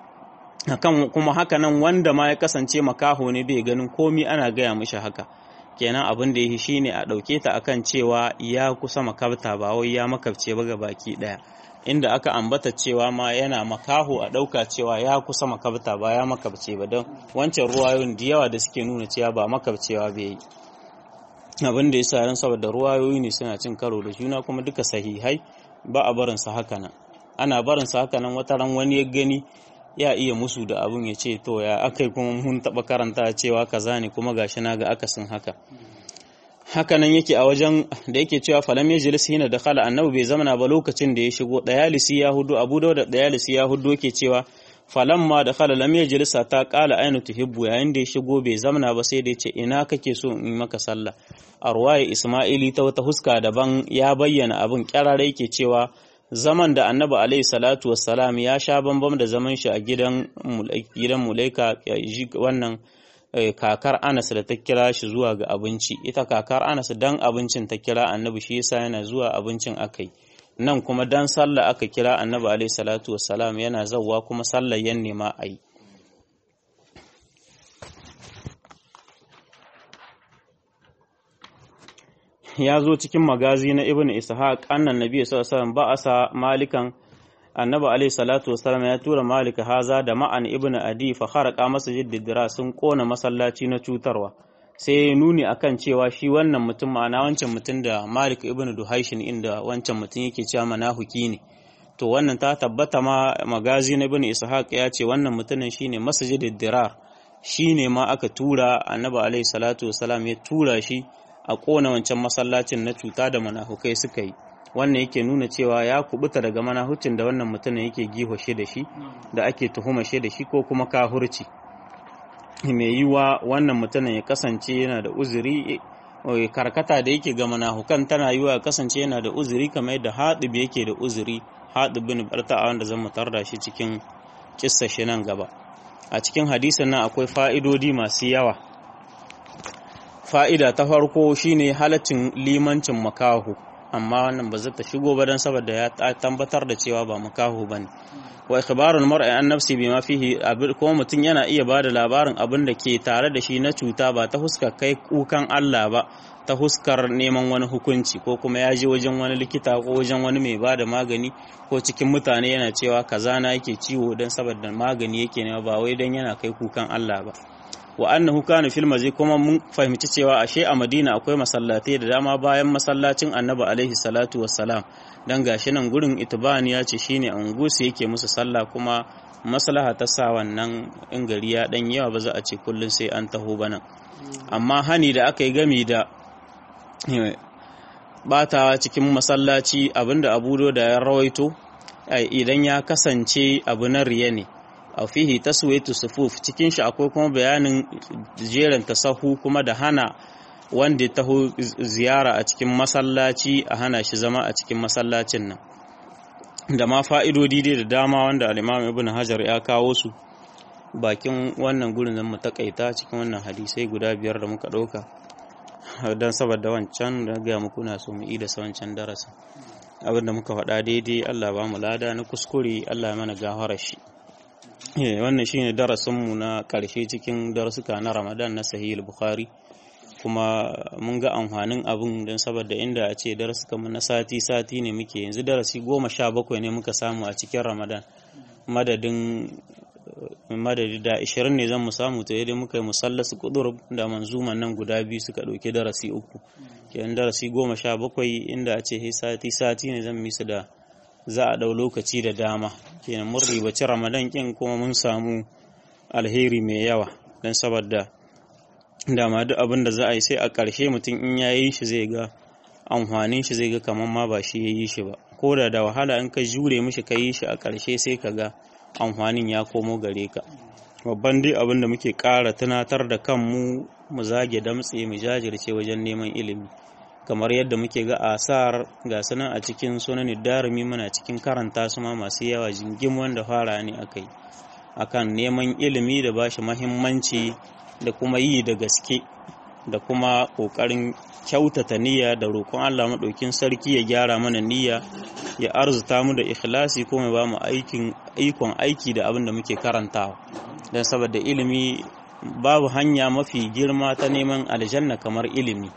A: Hakan kuma haka nan wanda ma ya kasance makaho ne bai ganin komi ana gaya mishi haka. kenan abin da yake shine a dauke ta akan cewa ya kusa makabta ba wai ya makabce ba ga baki daya, inda aka ambata cewa ma yana makaho a dauka cewa ya kusa makabta ba ya makabce ba, don wancan ruwayoyin da yawa da suke nuna cewa ba makabcewa bai yi. Abin da yasa ran saboda ruwayoyi ne suna cin karo da juna kuma duka sahihai, ba a barin sa haka nan. Ana barin sa haka nan wata ran wani ya gani ya iya musu da abun ya ce to ya akai kuma mun taba karanta cewa kaza ne kuma gashi na ga akasin haka. Haka nan yake a wajen da yake cewa falam yajlis hina dakhala, annabi bai zamana ba lokacin da ya shigo. Dayalisi ya hudu, Abu Dawud da Dayalisi ya hudu yake cewa falamma dakhala lam yajlis ta qala ayna tuhibbu, yayin da ya shigo bai zamana ba sai da ya ce ina kake so in maka sallah. A ruwaya Isma'ili ta wata huska daban ya bayyana abin kyarare yake cewa zaman da annabi alaihi salatu wassalam ya sha bambam da zaman shi a gidan gidan Mulaika, wannan kakar Anas da ta kira shi zuwa ga abinci. Ita kakar Anas dan abincin ta kira annabi, shi yasa yana zuwa abincin akai. Nan kuma dan sallah aka kira annabi alaihi salatu wassalam, yana zawwa kuma sallar yan nema ayi. Ya zo cikin magazi na Ibn Ishaq annan nabi sallallahu alaihi wasallam ba'asa malikan, annabi alaihi salatu wasallam ya tura malika haza da ma'an ibn adi fa kharaqa masjid didra, sun kona masallaci na cutarwa. Sai ya nuni akan cewa shi wannan mutum, ma'ana wancan mutum da Malik ibn Duhaishin inda wancan mutum yake cewa manahuki ne, to wannan ta tabbata ma magazi na Ibn Ishaq ya ce wannan mutumin shine masjid didrar, shine ma aka tura annabi alaihi salatu wasallam ya tura shi a kona wancan masallacin na cuta da manahukai suka yi. Wannan yake nuna cewa ya kubuta daga manahucin da wannan mutumin yake gihoshe da shi, da ake tuhuma shi da shi, ko kuma kahurci. Mai yiwa wannan mutumin ya kasance yana da uzuri, karkata da yake ga manahukan tana yiwa ya kasance yana da uzuri kamar yadda Hadib yake da uzuri, Hadib bin Barta'a, wanda zan mutar da shi cikin kissa shi nan gaba. A cikin hadisin nan akwai fa'idodi masu yawa. Fa'ida ta farko shine halaccin limancin makahu, amma wannan ba zai ta shigo ba don saboda ya tabbatar da cewa ba makahu bane. Wa ikhbarul mar'i an nafsi bima fihi, kuma mutum yana iya bada labarin abin da ke tare da shi na cuta, ba ta huskar kai kukan Allah ba, ta huskar neman wani hukunci, ko kuma ya je wajen wani likita ko wajen wani mai bada magani, ko cikin mutane yana cewa kaza na yake ciwo don saboda magani yake nema, ba wai don yana kai kukan Allah ba. Wa annahu kana fil masjid, kuma mun fahimci cewa ashe a Madina akwai masallatai da dama bayan masallacin Annabi alaihi salatu wassalam, dan gashi nan gurin Itbani ya ce shine angusi yake musu sallah, kuma maslaha ta sa wannan in gari ya dan yawa ba za a ce kullun sai an taho bana. Amma hani da aka yi gami da batawa cikin masallaci, abinda Abu Dawud da ya rawaito, idan ya kasance abu na riya ne, a fihi taswiyatu sufuf, cikin shi akwai kuma bayanin jeran tasahu, kuma da hana wanda ya taho ziyara a cikin masallaci a hana shi zama a cikin masallacin nan, da ma fa'idodi dai da dama wanda al-Imam Ibn Hajar ya kawo su. Bakin wannan gurin zan mu takaita cikin wannan hadisai guda biyar da muka ɗauka, don saboda wancan da ga muku na so mu yi da wancan darasin. Abin da muka faɗa daidai Allah ba mu lada, na kuskure Allah mana gafara shi. Wannan shine darasinmu na ƙarshe cikin darasuka na Ramadan na Sahih al-Bukhari, kuma mun ga amfanin abin don saboda inda a ce darasukanmu na sati-sati ne muke, yanzu darasi goma sha bakwai ne muka samu a cikin Ramadan, madadin madadi da ishirin ne zan mu samu, to yadda muka yi musallasu kudur da manzuman nan guda biyu suka ɗauki darasi uku, kenan darasi goma sha bakwai, inda a ce sati-sati ne zan misu da za a ɗau lokaci da dama, kenan mun ribaci Ramadan kin kuma mun samu alheri mai yawa, don saboda dama duk abin da za a yi sai a ƙarshe mutum in ya yi shi zai ga amfanin shi, zai ga kamar ma ba shi ya yi shi ba, ko da da wahala in ka jure mishi ka yi shi a ƙarshe sai ka ga amfanin ya komo gare ka. Babban dai abin da muke ƙara tunatar da kanmu, mu zage damtse mu jajirce wajen neman ilimi, kamar yadda muke ga asar ga sunan a cikin sunan darimi, muna cikin karanta su ma masu yawa jingim, wanda fara ne akai akan neman ilimi da bashi muhimmanci, da kuma yi da gaske, da kuma kokarin kyautata niyya da roƙon Allah madaukin sarki ya gyara mana niyya, ya arzuta mu da ikhlasi, kuma ba mu aikin ikon aiki da abin da muke karantawa, dan saboda ilimi babu hanya mafi girma ta neman aljanna kamar ilimi.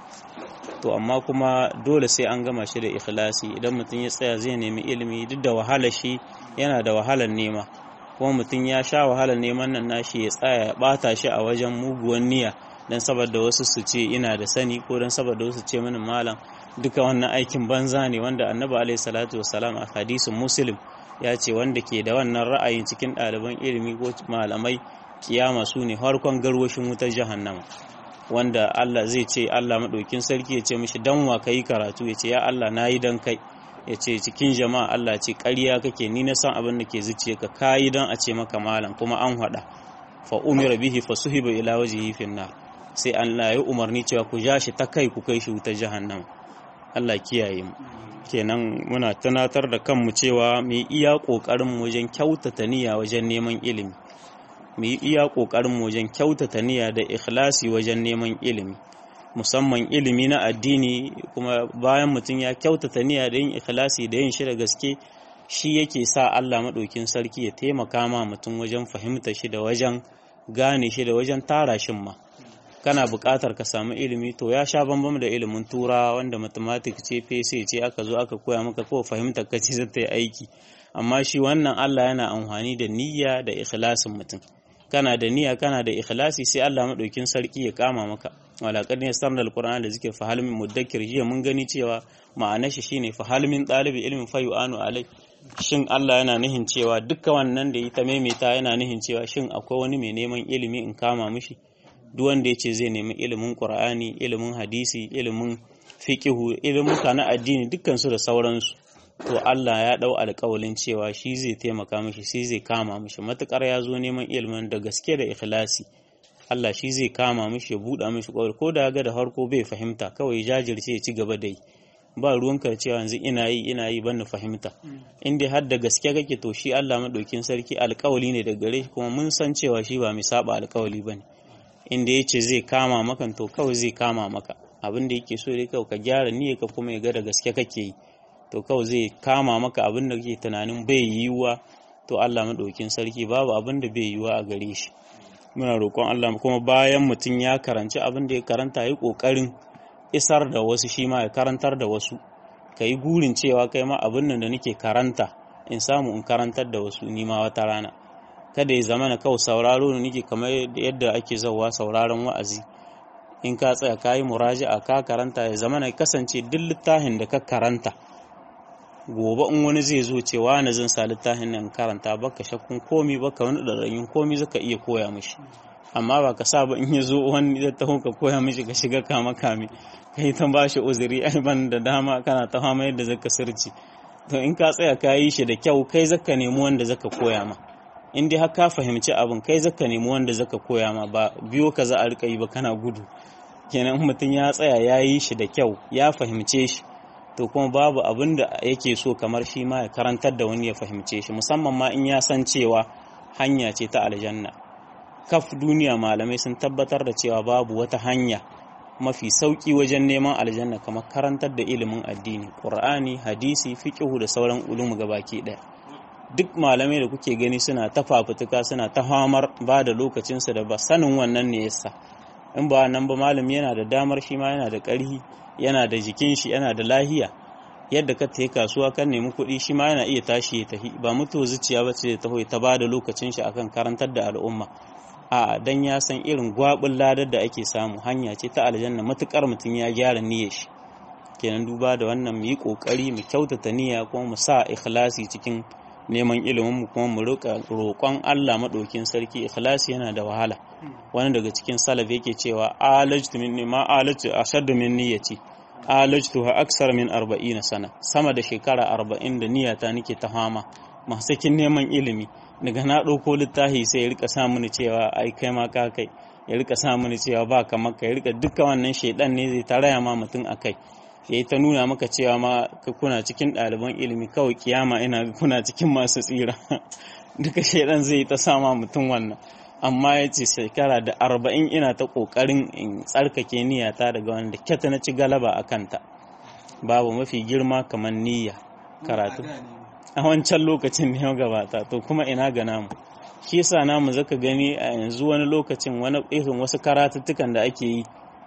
A: To amma kuma dole sai an gama shi da ikhlasi. Idan mutum ya tsaya zai nemi ilimi duk da wahalar shi yana da wahalar nema, kuma mutum ya sha wahalar neman nan nashi ya tsaya ya bata shi a wajen muguwan niyya dan saboda wasu su ce ina da sani ko dan saboda wasu ce mini malam, duka wannan aikin banza ne, wanda annabi alaihi salatu wassalam a hadisin muslim ya ce wanda ke da wannan ra'ayin cikin ɗaliban ilimi ko malamai kiyama su ne harkon garwashin wutar jahannama, wanda Allah zai ce Allah maɗaukin sarki ya ce mishi dan wa kai karatu, ya ce ya Allah nayi dan kai, ya ce cikin jama'a Allah ce ƙarya kake, ni na san abin da ke zuciya ka kayi dan a ce maka malam kuma an haɗa. Fa umira bihi fa suhiba ila wajhihi fin nar, sai Allah ya umarni cewa ku ja shi ta kai ku kai shi wutar jahannama. Allah kiyaye mu. Kenan muna tunatar da kanmu cewa mu yi iya kokarin mu wajen kyautata niyya wajen neman ilimi. Mu yi iya kokarin mu wajen kyautata niyya da ikhlasi wajen neman ilimi. Musamman ilimi na addini, kuma bayan mutum ya kyautata niyya da yin ikhlasi da yin shi da gaske, shi yake sa Allah madaukin sarki ya taimaka ma mutum wajen fahimta shi da wajen gane shi da wajen tara shin ma. Kana buƙatar ka samu ilimi to ya sha bambam da ilimin tura wanda mathematics ce fese ce aka zo aka koya maka ko fahimtar ka ce zai ta yi aiki, amma shi wannan Allah yana amfani da niyya da ikhlasin mutum. Kana da niyya kana da ikhlasi sai Allah madaukin sarki ya kama maka. Wala qad yassarna alqur'ana da zikr fa hal min mudakkir, jiya mun gani cewa ma'anar shi shine fa hal min talibi ilmin fa yu'anu alai. Shin Allah yana nihin cewa duka wannan da yi ta maimaita yana nihin cewa shin akwai wani mai neman ilimi in kama mishi? Duk wanda ya ce zai nemi ilimin Qur'ani, ilimin hadisi, ilimin fiqhu, ilimin kana addini dukkan su da sauransu, to Allah ya dau alƙawalin cewa shi zai taimaka mishi, shi zai kama mishi matukar ya zo neman ilimin da gaske da ikhlasi. Allah shi zai kama mishi ya buɗa mishi ƙwauri, ko da ga da harko bai fahimta kawai jajirce ya ci gaba da yi. Ba ruwanka cewa yanzu ina yi ina yi ban fahimta. In dai har da gaske kake to shi Allah madaukin sarki alƙawali ne da gare shi, kuma mun san cewa shi ba mai saba alƙawali bane. Inda yace zai kama maka to kawai zai kama maka. Abin da yake so dai kawai ka gyara niyyar ka kuma ya ga da gaske kake yi, to kawai zai kama maka abin da kake tunanin bai yiwuwa, to Allah madaukin sarki babu abin da bai yiwuwa a gare shi. Muna roƙon Allah kuma bayan mutum ya karanci abin da ya karanta yi ƙoƙarin isar da wasu, shi ma ya karantar da wasu. Ka yi gurin cewa kai ma abin nan da nake karanta in samu in karantar da wasu ni ma wata rana. Kada ya zama na kawai sauraro ne nake kamar yadda ake zauwa sauraron wa'azi. In ka tsaya ka yi muraji'a ka karanta, ya zama na kasance duk littafin da ka karanta gobe in wani zai zo cewa na zan sa littafin nan karanta, baka shakkun komi baka wani ɗarrayin komi zaka iya koya mishi. Amma ba ka sa ba in ya zo wani zai taho ka koya mishi ka shiga kama kame kai ta ba shi uzuri, ai ban da dama kana ta fama yadda zaka sirci. To in ka tsaya ka yi shi da kyau, kai zaka nemi wanda zaka koya ma. In dai har ka fahimci abin, kai zaka nemi wanda zaka koya ma, ba biyo ka za a rika yi ba kana gudu. Kenan mutum ya tsaya ya yi shi da kyau ya fahimce shi, to kuma babu abin da yake so kamar shi ma ya karantar da wani ya fahimce shi, musamman ma in ya san cewa hanya ce ta aljanna. Kaf duniya malamai sun tabbatar da cewa babu wata hanya mafi sauki wajen neman aljanna kamar karantar da ilimin addini, Qur'ani, hadisi, fiqhu da sauran ulumu gabaki daya. Duk malamai da kuke gani suna ta fafutuka suna ta hamar ba da lokacinsu da ba sanin wannan ne yasa. In ba nan ba malami yana da damar, shi ma yana da ƙarhi, yana da jikin shi, yana da lahiya. Yadda ka tafi kasuwa kan nemi kuɗi, shi ma yana iya tashi ya tafi, ba mutuwa zuciya ba ce ta hoyi ta ba da lokacin shi akan karantar da al'umma. A dan ya san irin gwabin ladar da ake samu, hanya ce ta aljanna matukar mutum ya gyara niyyar shi. Kenan duba da wannan mu yi kokari mu kyautata niyya kuma mu sa ikhlasi cikin neman ilimin mu, kuma mu roƙa roƙon Allah madaukin sarki. Ikhlasi yana da wahala. Wani daga cikin salaf yake cewa alajtu minni ma alajtu ashaddu min niyyati, alajtu ha aksar min arba'ina sana, sama da shekara arba'in da niyyata nake ta fama masu kin neman ilimi. Daga na ɗauko littafi sai ya rika sa mini cewa ai kai ma ka kai, ya rika sa mini cewa ba kamar ka, ya rika dukkan wannan shaidan ne zai ta raya ma mutum akai, ya yi ta nuna maka cewa ma kuna cikin ɗaliban ilimi kawai kiyama ina kuna cikin masu tsira. Duka shaidan zai yi ta sama mutum wannan. Amma ya ce shekara da arba'in ina ta ƙoƙarin in tsarkake niyyata daga wanda kyata na ci galaba a kanta. Babu mafi girma kamar niyya karatu. A wancan lokacin ne gabata, to kuma ina ga namu. shi yasa namu zaka gani a yanzu wani lokacin wani irin wasu karatuttukan da ake yi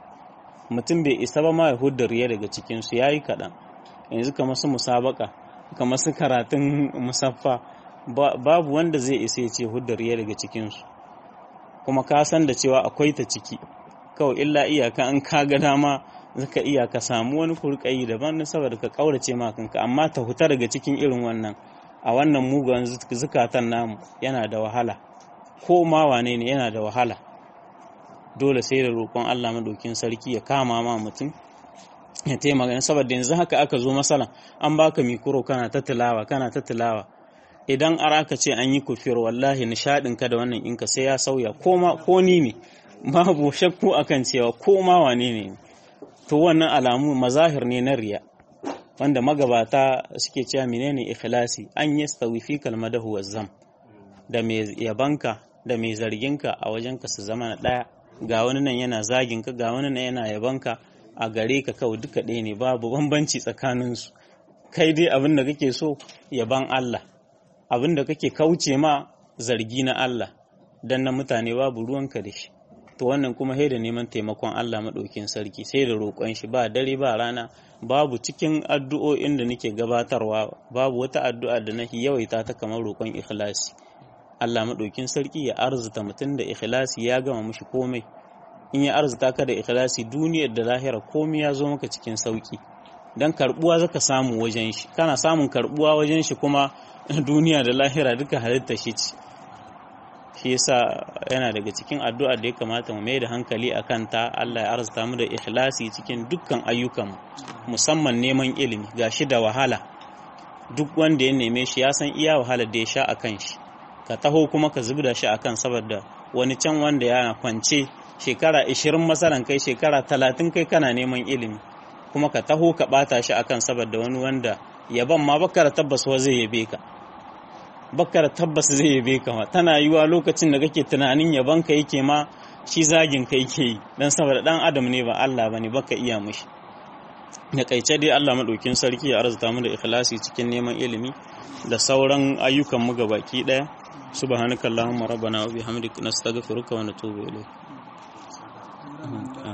A: mutum bai isa ba ma ya hudda riya daga cikin su yayi kaɗan. Yanzu kamar su musabaka kamar su karatun musaffa babu wanda zai isa ya ce hudda riya daga cikin su, kuma ka san da cewa akwai ta ciki, kawai illa iyaka an ka ga dama zaka iya ka samu wani kurkayi daban saboda ka kaurace ma kanka, amma ta huta daga cikin irin wannan a wannan mugan zukatan namu yana da wahala, ko ma wane ne yana da wahala. Dole sai da roƙon Allah madaukin sarki ya kama ma mutum ya taimaka, saboda yanzu haka aka zo masalan an baka mikro kana ta tilawa kana ta tilawa, idan ara ka ce an yi kufir wallahi nishadin ka da wannan inka sai ya sauya, ko ma ko ni ne babu shakku akan cewa ko ma wane ne. To wannan alamu mazahir ne na riya wanda magabata suke cewa menene ikhlasi, an yastawi fi kalmadahu wazzam, da mai yabanka da mai zarginka a wajenka su zama na daya, ga wani nan yana zaginka ga wani nan yana yabanka, a gare ka kawai duka ɗaya ne, babu bambanci tsakaninsu. Kai dai abin da kake so yaban Allah, abin da kake kauce ma zargi na Allah, dan na mutane babu ruwanka da shi. To wannan kuma sai da neman taimakon Allah maɗaukin sarki, sai da roƙon shi ba dare ba rana. Babu cikin addu'o'in da nake gabatarwa babu wata addu'a da nake yawaita ta kamar roƙon ikhlasi. Allah maɗaukin sarki ya arzuta mutum da ikhlasi ya gama mushi komai. In ya arzuta ka da ikhlasi duniyar da lahira komai ya zo maka cikin sauki, dan karbuwa zaka samu wajen shi, kana samun karbuwa wajen shi kuma duniya da lahira duka halitta shi ce. Shi yasa yana daga cikin addu'a da ya kamata mu mai da hankali a kanta. Allah ya arzuta mu da ikhlasi cikin dukkan ayyukan, musamman neman ilimi gashi da wahala. Duk wanda ya neme shi ya san iya wahalar da ya sha akan shi, ka taho kuma ka zubda shi akan saboda wani can wanda yana kwance shekara ishirin masalan kai shekara talatin kai kana neman ilimi, kuma ka taho ka bata shi akan saboda wani wanda yaban ma baka da tabbas wa zai yabe ka, baka da tabbas zai yabe ka ma. Tana yiwa lokacin da kake tunanin yaban ka yake ma shi zagin ka yake yi, dan saboda dan adam ne ba Allah bane, baka iya mishi. Da kaice dai Allah madaukin sarki ya arzuta mu da ikhlasi cikin neman ilimi da sauran ayyukan mu gabaki daya. Subhanakallahumma rabbana wa bihamdika nastaghfiruka wa natubu ilayk.